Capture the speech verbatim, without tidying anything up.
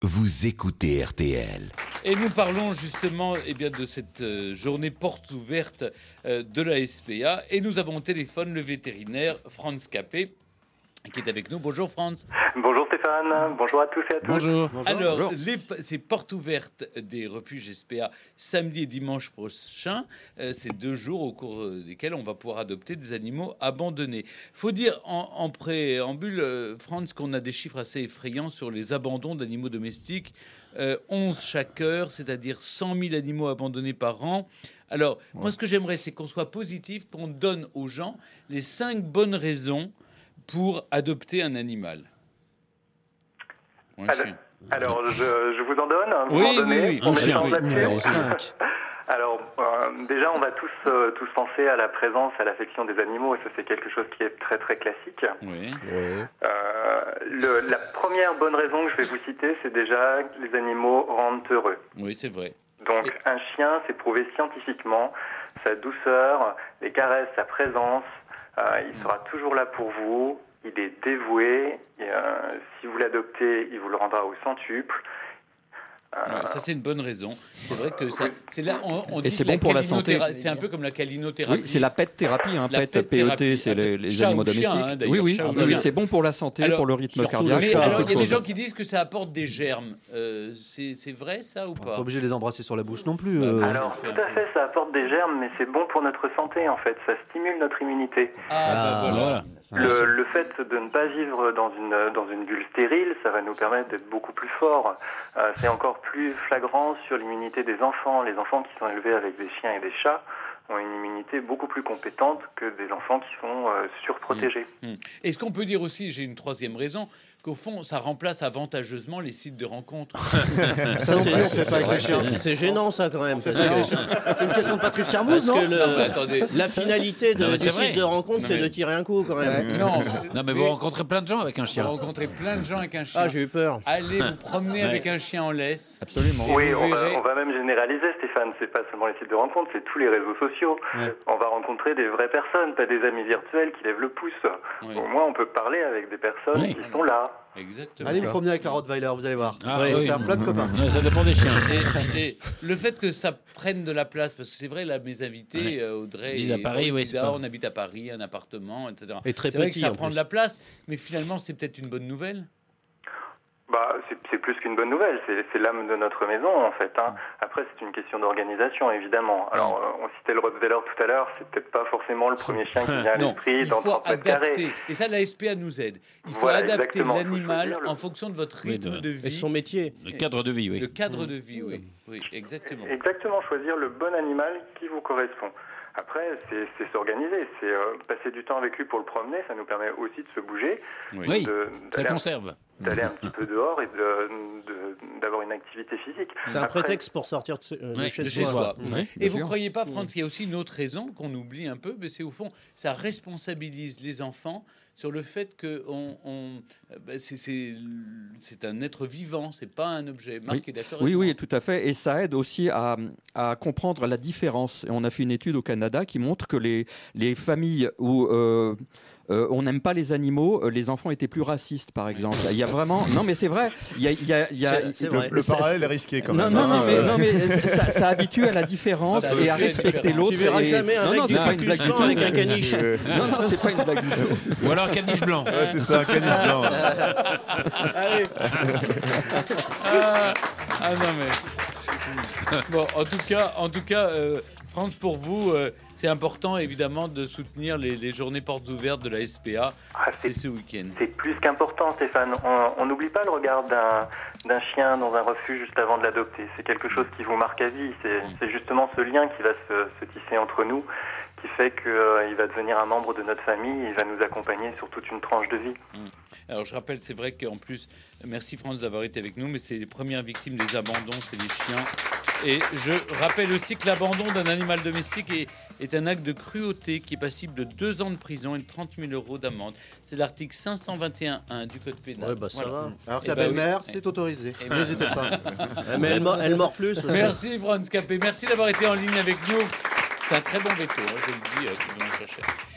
Vous écoutez R T L. Et nous parlons justement eh bien, de cette euh, journée portes ouvertes euh, de la S P A. Et nous avons au téléphone le vétérinaire Franz Capet qui est avec nous. Bonjour Franz. Bonjour Stéphane, bonjour à tous et à tous. Bonjour. Bonjour. Alors, Bonjour. Les, ces portes ouvertes des refuges S P A samedi et dimanche prochain, euh, c'est deux jours au cours desquels on va pouvoir adopter des animaux abandonnés. Il faut dire en, en préambule, euh, Franz, qu'on a des chiffres assez effrayants sur les abandons d'animaux domestiques. Euh, onze chaque heure, c'est-à-dire cent mille animaux abandonnés par an. Alors, ouais. moi, ce que j'aimerais, c'est qu'on soit positif, qu'on donne aux gens les cinq bonnes raisons pour adopter un animal. Ouais, alors, alors je, je vous en donne. Vous oui, m'en donnez, oui, oui. On chien, oui. numéro cinq. Alors, euh, déjà, on va tous, euh, tous penser à la présence, à l'affection des animaux, et ça, c'est quelque chose qui est très, très classique. Oui. Euh, le, la première bonne raison que je vais vous citer, c'est déjà que les animaux rendent heureux. Oui, c'est vrai. Donc, et... un chien, c'est prouvé scientifiquement, sa douceur, les caresses, sa présence, euh, il sera toujours là pour vous, il est dévoué, et, euh, si vous l'adoptez, il vous le rendra au centuple. Euh... Ouais, ça c'est une bonne raison. C'est vrai que ça, c'est là on, on et dit c'est que bon pour la santé. C'est un peu comme la calinothérapie. Oui, c'est la pet thérapie, hein, pet, P E T, c'est les, les animaux domestiques. Hein, oui, oui, ah, oui c'est bon pour la santé, alors, pour le rythme cardiaque. Mais alors, il y a des gens qui disent que ça apporte des germes. Euh, c'est, c'est vrai ça ou pas? On n'est pas obligé de les embrasser sur la bouche non plus. Euh... Alors tout à fait, ça apporte des germes, mais c'est bon pour notre santé en fait. Ça stimule notre immunité. Ah, ah bah voilà. Le, le fait de ne pas vivre dans une, dans une bulle stérile, ça va nous permettre d'être beaucoup plus forts. Euh, c'est encore plus flagrant sur l'immunité des enfants. Les enfants qui sont élevés avec des chiens et des chats ont une immunité beaucoup plus compétente que des enfants qui sont euh, surprotégés. Mmh. Mmh. Est-ce qu'on peut dire aussi, j'ai une troisième raison, qu'au fond, ça remplace avantageusement les sites de rencontres? Ça, c'est, ouais, c'est, pas avec les chiens. C'est gênant, ça, quand même. Parce que... C'est une question de Patrice Carmouze, non, le... non attendez. La finalité de, non, du site de rencontre, non, c'est mais... de tirer un coup, quand même. Ouais. Non, non, mais vous rencontrez plein de gens avec un chien. Vous rencontrez plein de gens avec un chien. Ah, j'ai eu peur. Allez vous promener ouais. avec un chien en laisse. Absolument. Oui, on va, on va même généraliser, Stéphane. C'est pas seulement les sites de rencontre, c'est tous les réseaux sociaux. Ouais. On va rencontrer des vraies personnes, pas des amis virtuels qui lèvent le pouce. Ouais. Au moins, on peut parler avec des personnes oui. qui sont là. Exactement. Allez vous promener avec un Rottweiler, vous allez voir. Ah, vous allez oui. faire plein de copains. Ouais, ça dépend des chiens. Et, et le fait que ça prenne de la place, parce que c'est vrai, là, mes invités, ouais. Audrey et à Paris, oui, Tida, on habite à Paris, un appartement, et cetera. Et très c'est vrai petit, que ça prend plus. de la place, mais finalement, c'est peut-être une bonne nouvelle. Bah, c'est, c'est plus qu'une bonne nouvelle, c'est, c'est l'âme de notre maison en fait. Hein. Après, c'est une question d'organisation évidemment. Alors, euh, on citait le Rottweiler tout à l'heure, c'est peut-être pas forcément le premier chien qui vient à l'esprit dans trente mètres carrés. Et ça, la S P A nous aide. Il faut voilà, adapter l'animal le... en fonction de votre rythme oui, de vie. Et son métier. Le cadre de vie, oui. Le cadre de vie, oui. Oui, exactement. Exactement, choisir le bon animal qui vous correspond. Après, c'est, c'est s'organiser, c'est euh, passer du temps avec lui pour le promener, ça nous permet aussi de se bouger. Oui, de, ça conserve. Un, d'aller un petit peu dehors et de, de, d'avoir une activité physique. C'est un Après, prétexte pour sortir de, euh, ouais, de chez, de soi. chez soi. Oui, et vous ne croyez pas, Franck, qu'il y a aussi une autre raison qu'on oublie un peu, mais c'est au fond, ça responsabilise les enfants sur le fait que on, on, bah c'est, c'est, c'est un être vivant, c'est pas un objet. Marc oui. est d'accord Oui, avec oui, moi. tout à fait. Et ça aide aussi à, à comprendre la différence. Et on a fait une étude au Canada qui montre que les, les familles où euh, euh, on n'aime pas les animaux, les enfants étaient plus racistes, par exemple. Il y a vraiment... Non, mais c'est vrai. Il y a, il y a, il y a... C'est, c'est vrai. Le, le parallèle est risqué quand non, même. Non, non, mais, non, mais ça, ça habitue à la différence et à respecter l'autre. Tu verras et... jamais un non, mec non, du c'est pas une blague du tout. avec un caniche. Non, non, c'est pas une blague du tout. Ou alors un caniche blanc. Ouais, c'est ça, un caniche blanc. Allez. ah, ah non mais... Bon, en tout cas, en tout cas euh, Franck, pour vous, euh, c'est important évidemment de soutenir les, les journées portes ouvertes de la S P A. Ah, c'est, c'est ce week-end. C'est plus qu'important, Stéphane. On n'oublie pas le regard d'un, d'un chien dans un refuge juste avant de l'adopter. C'est quelque chose qui vous marque à vie. C'est, mmh. c'est justement ce lien qui va se, se tisser entre nous, qui fait qu'il euh, va devenir un membre de notre famille et il va nous accompagner sur toute une tranche de vie. Mmh. Alors je rappelle, c'est vrai qu'en plus, merci Franz d'avoir été avec nous, mais c'est les premières victimes des abandons, c'est les chiens. Et je rappelle aussi que l'abandon d'un animal domestique est, est un acte de cruauté qui est passible de deux ans de prison et de trente mille euros d'amende. C'est l'article cinq cent vingt et un un du Code pénal. Ouais, bah, ça voilà. va. Alors que la bah, belle-mère, oui. c'est autorisé. Et n'hésitez pas. Mais elle, mord, elle mord plus. Merci Franz Capet, merci d'avoir été en ligne avec nous. C'est un très bon veto, hein, je le dis, euh, si vous en cherchez.